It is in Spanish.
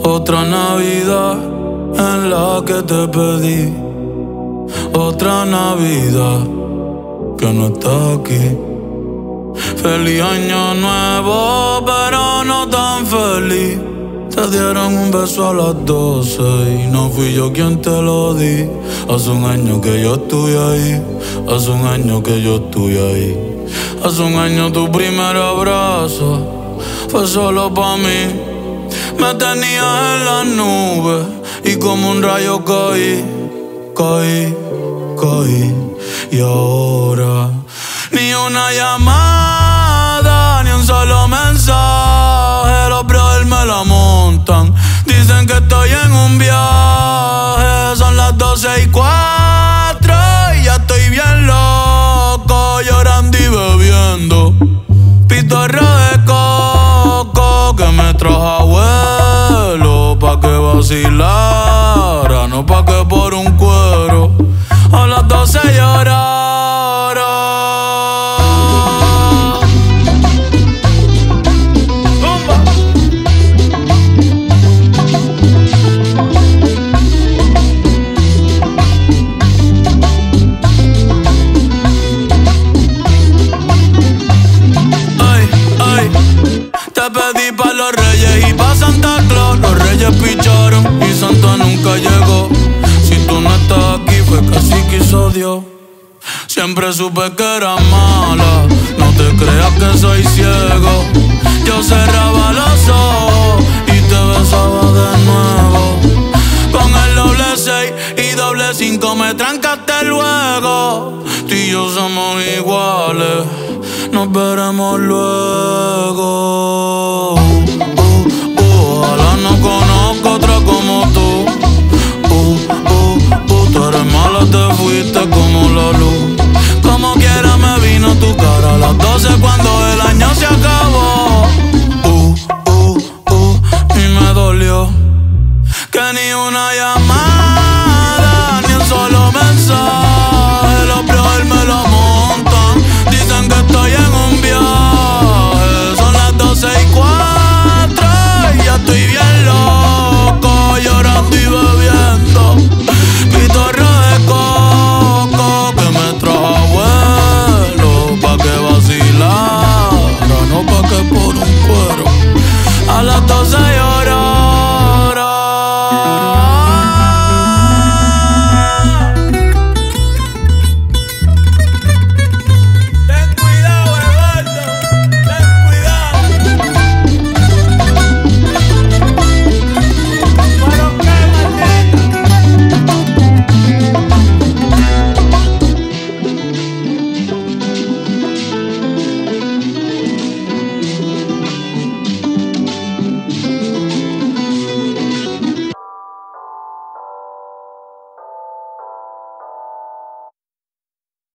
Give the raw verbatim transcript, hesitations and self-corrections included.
Otra Navidad en la que te pedí. Otra Navidad que no está aquí. Feliz año nuevo, pero no tan feliz. Te dieron un beso a las doce y no fui yo quien te lo di. Hace un año que yo estoy ahí. Hace un año que yo estoy ahí. Hace un año tu primer abrazo fue solo pa' mí. Me tenías en las nubes y como un rayo caí, caí, caí. Y ahora ni una llamada, ni un solo mensaje. Los brothers me la montan, dicen que estoy en un viaje. Son las doce y cuatro y ya estoy bien loco, llorando y bebiendo pitorro de coco que me trajo abuelo pa' que vacilara, no pa' que por un cuero a las doce llorara. Zumba. Ay, ay, te pedí pa' los reyes y pa' Santa Claus. Los reyes picharon y Santa nunca llegó. Si tú no estás aquí fue que así quiso Dios. Siempre supe que era mala, no te creas que soy ciego. Yo cerraba los ojos y te besaba de nuevo. Con el doble seis y doble cinco me trancaste luego. Tú y yo somos iguales, nos veremos luego. uh, uh, Ojalá no conozca otra como tú. uh, uh, uh, Tú eres mala, te fuiste como la luz. Como quiera me vino tu cara a las doce cuando